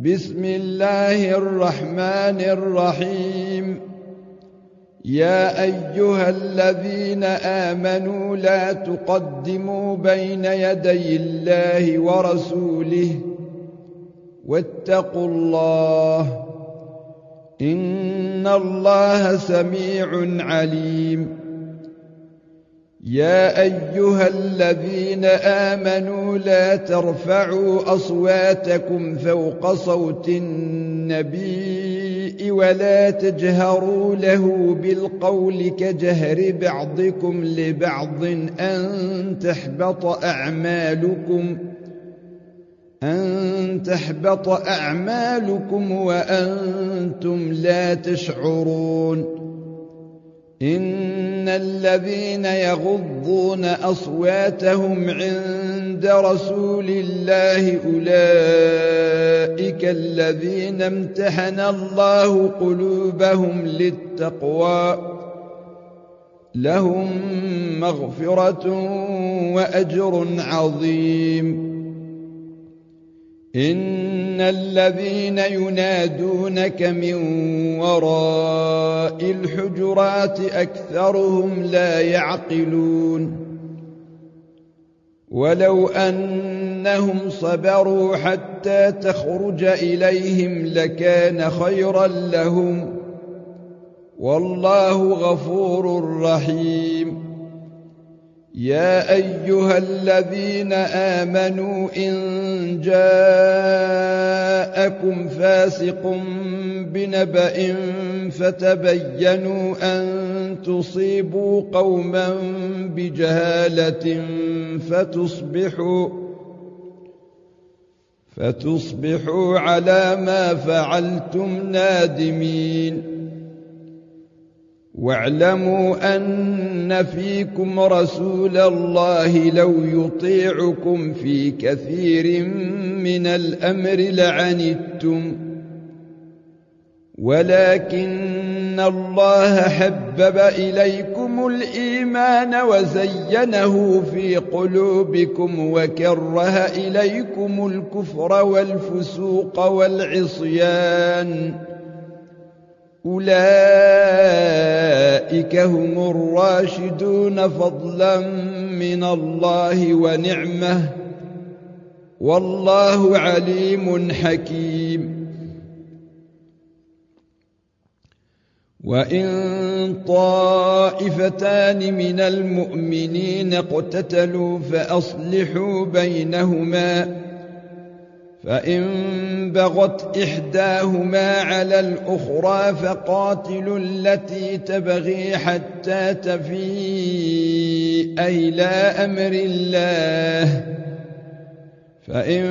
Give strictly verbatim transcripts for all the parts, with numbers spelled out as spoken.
بسم الله الرحمن الرحيم. يا أيها الذين آمنوا لا تقدموا بين يدي الله ورسوله واتقوا الله إن الله سميع عليم. يا أيها الذين آمنوا لا ترفعوا أصواتكم فوق صوت النبي ولا تجهروا له بالقول كجهر بعضكم لبعض أن تحبط أعمالكم أن تحبط أعمالكم وأنتم لا تشعرون. إن الذين يغضون أصواتهم عند رسول الله أولئك الذين امتحن الله قلوبهم للتقوى لهم مغفرة وأجر عظيم. إن الذين ينادونك من وراء الحجرات أكثرهم لا يعقلون. ولو أنهم صبروا حتى تخرج إليهم لكان خيرا لهم والله غفور رحيم. يا أيها الذين آمنوا إن جاءكم فاسق بنبأ فتبينوا أن تصيبوا قوما بجهالة فتصبحوا فتصبحوا على ما فعلتم نادمين. واعلموا أن فيكم رسول الله لو يطيعكم في كثير من الأمر لعنتم ولكن الله حبب إليكم الإيمان وزينه في قلوبكم وكره إليكم الكفر والفسوق والعصيان أولئك هم الراشدون فضلا من الله ونعمه والله عليم حكيم. وإن طائفتان من المؤمنين اقتتلوا فأصلحوا بينهما فإن بغت إحداهما على الأخرى فقاتلوا التي تبغي حتى تفيء إلى أمر الله فإن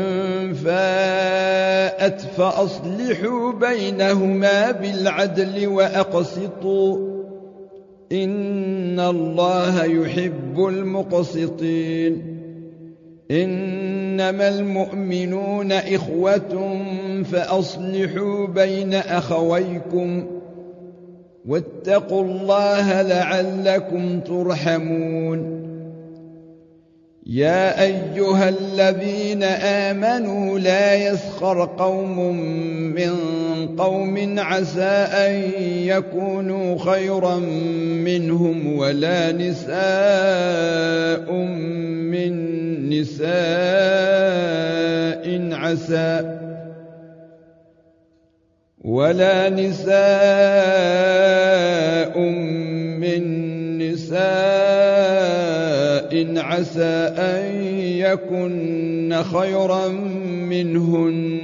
فاءت فأصلحوا بينهما بالعدل وأقسطوا إن الله يحب المقسطين. إنما المؤمنون إخوة فأصلحوا بين أخويكم واتقوا الله لعلكم ترحمون. يا أيها الذين آمنوا لا يسخر قوم من قوم عسى أن يكونوا خيرا منهم ولا نساء من نساء عسى ولا نساء من نساء عسى أن يكن خيرا منهن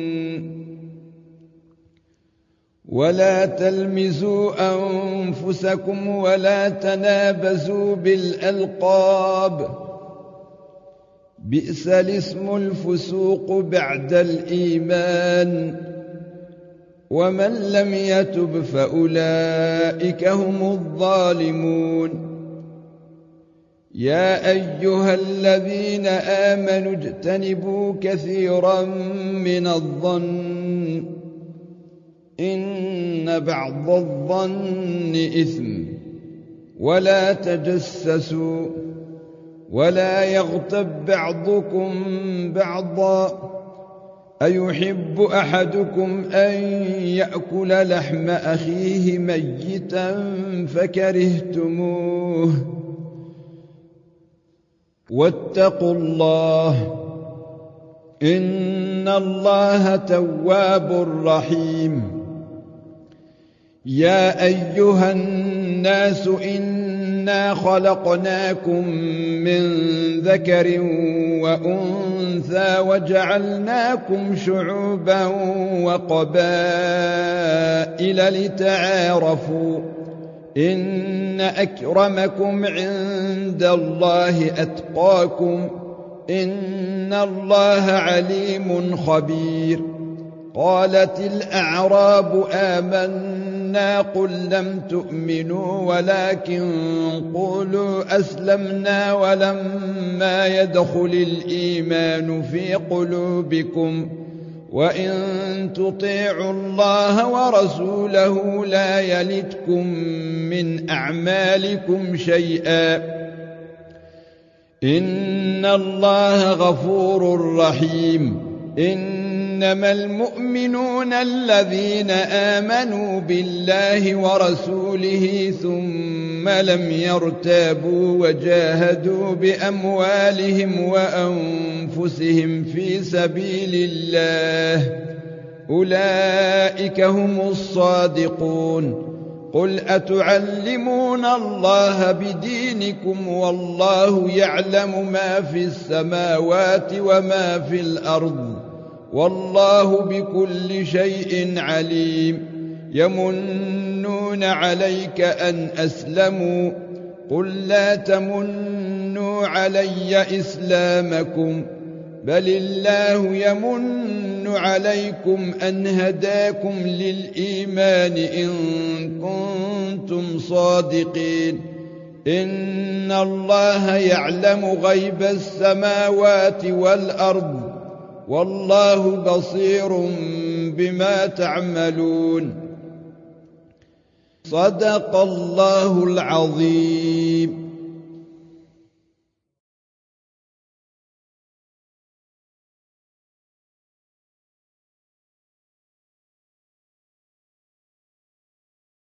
ولا تلمزوا أنفسكم ولا تنابزوا بالألقاب بئس الاسم الفسوق بعد الإيمان ومن لم يتب فأولئك هم الظالمون. يا أيها الذين آمنوا اجتنبوا كثيرا من الظن إن بعض الظن إثم ولا تجسسوا ولا يغتب بعضكم بعضا أيحب أحدكم أن يأكل لحم أخيه ميتا فكرهتموه واتقوا الله إن الله تواب رحيم يا أيها الناس إنا خلقناكم من ذكر وأنثى وجعلناكم شعوبا وقبائل لتعارفوا إن أكرمكم عند الله أتقاكم إن الله عليم خبير قالت الأعراب آمنا قل لم تؤمنوا ولكن قولوا أسلمنا ولما يدخل الإيمان في قلوبكم وإن تطيعوا الله ورسوله لا يلتكم من أعمالكم شيئا إن الله غفور رحيم إنما المؤمنون الذين آمنوا بالله ورسوله ثم لم يرتابوا وجاهدوا بأموالهم وأنفسهم في سبيل الله أولئك هم الصادقون قل أتعلمون الله بدينكم والله يعلم ما في السماوات وما في الأرض والله بكل شيء عليم يمنون عليك أن أسلموا قل لا تمنوا علي إسلامكم بل الله يمن عليكم أن هداكم للإيمان إن كنتم صادقين إن الله يعلم غيب السماوات والأرض والله بصير بما تعملون صدق الله العظيم.